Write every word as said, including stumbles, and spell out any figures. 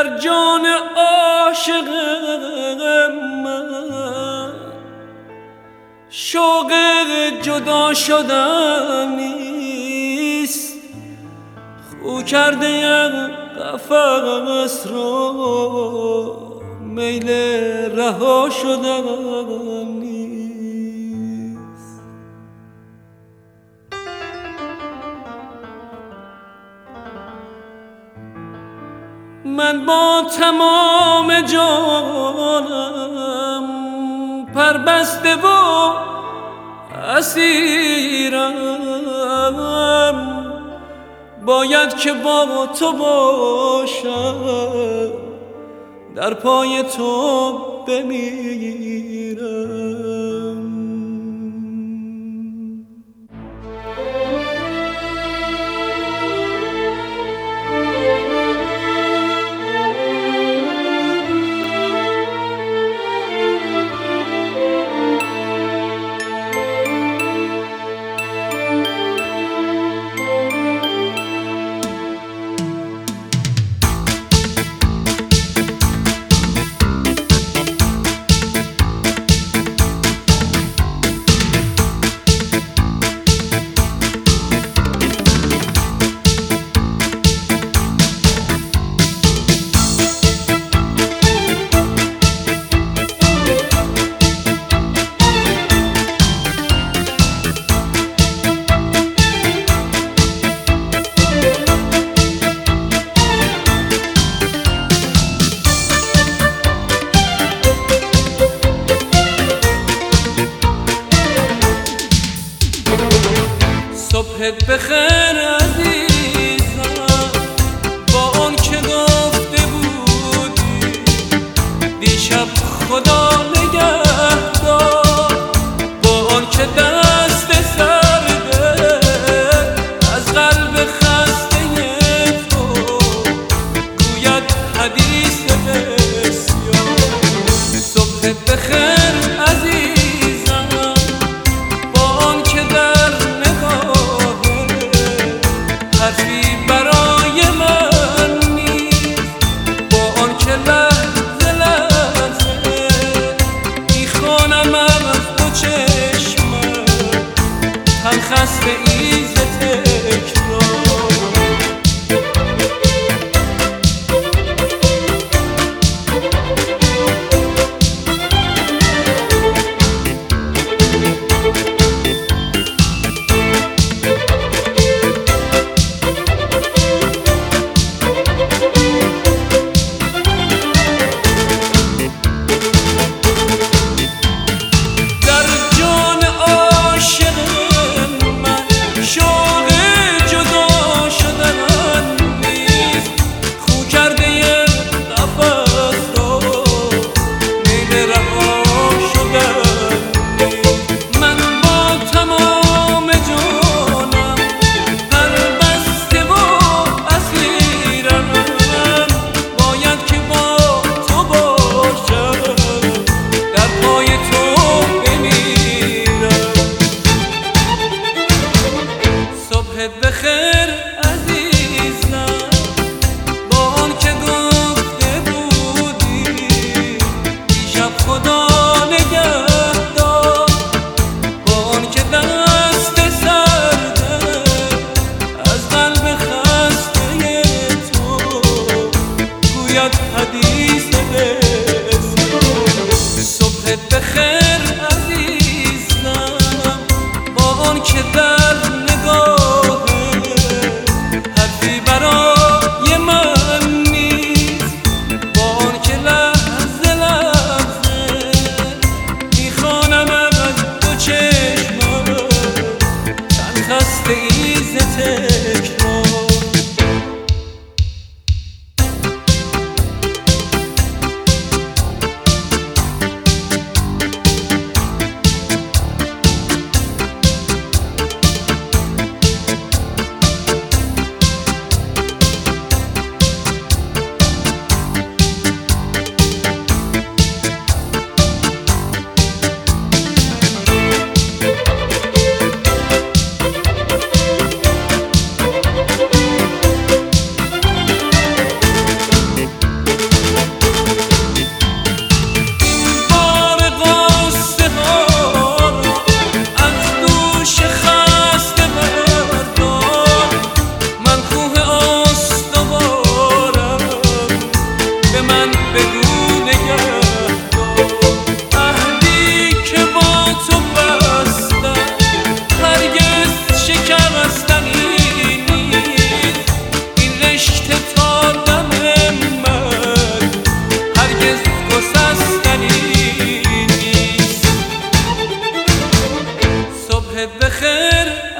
در جان عاشق من شوق جدا شدن نیست، خو کرده قفس رو میل رها شدن نیست. من با تمام جانم پربسته و اسیرم، باید که با تو باشم، در پای تو بمیرم. صبحت بخیر عزیزم، با اون که گفته بودی دیشب خدا نگهدار، با اون که دست سرده از قلب خسته تو گوید حدیث بسیار. صبحت بخیر عزیزم، با اون که در حرفی برای من نیست، با آن که لحظه لحظه میخوانم از دو چشمم هم خسته ایز تکرار. به خیر